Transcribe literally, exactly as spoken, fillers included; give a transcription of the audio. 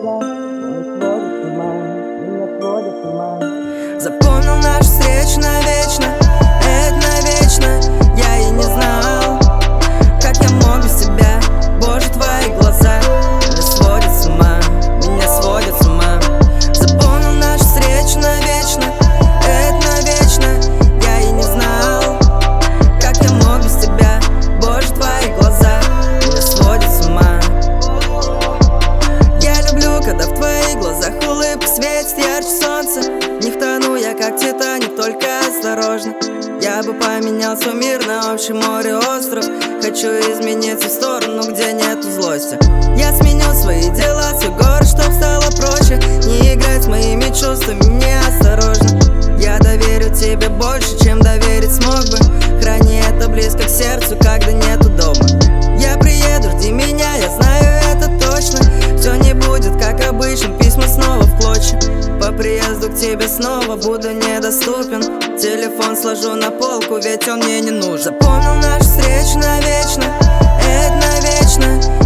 Запомнил нашу встречу навечно, это навечно. Я и не знал, как я мог без тебя. Боже, твои глаза меня сводят с ума, меня сводят с ума. Запомнил нашу встречу навечно, это навечно. Я и не знал, как я мог без тебя. Боже, твои глаза меня сводят с ума. Я люблю, когда в твоих глазах улыбка светит ярче солнца. В них тону я, как Титаник, только осторожно. Я бы поменял свой мир на общем море остров. Хочу измениться в сторону, где нету злости. Я сменил свои дела, свой город, чтоб стало проще. Не играть с моими чувствами, неосторожно. Я доверю тебе больше, чем доверить смог бы. Храни это близко к сердцу, когда нету дома. Я приеду, жди меня, я знаю это точно. Все не будет как обычно, письма снова в клочья. По приезду к тебе снова буду недоступен. Телефон сложу на полку, ведь он мне не нужен. Запомнил нашу встречу навечно, это навечно.